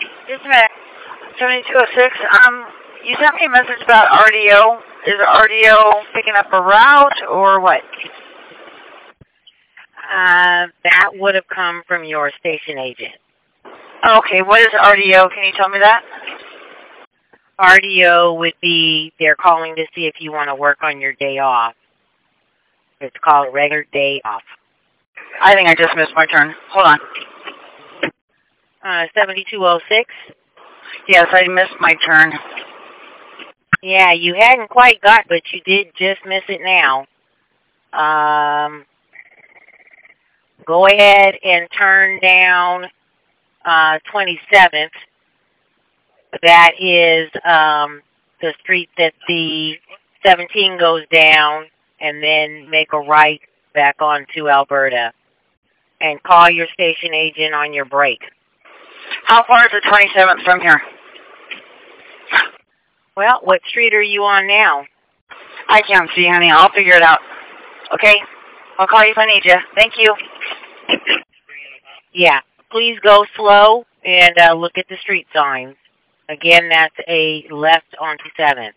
Just a minute. 7206. You sent me a message about RDO. Is RDO picking up a route or what? That would have come from your station agent. Okay, what is RDO? Can you tell me that? RDO would be, they're calling to see if you want to work on your day off. It's called regular day off. I think I just missed my turn. Hold on. 7206? Yes, I missed my turn. Yeah, you hadn't quite got, but you did just miss it now. Go ahead and turn down 27th. That is the street that the 17 goes down, and then make a right back onto Alberta. And call your station agent on your break. How far is the 27th from here? Well, what street are you on now? I can't see, honey. I'll figure it out. Okay? I'll call you if I need you. Thank you. Yeah. Please go slow and look at the street signs. Again, that's a left onto 7th.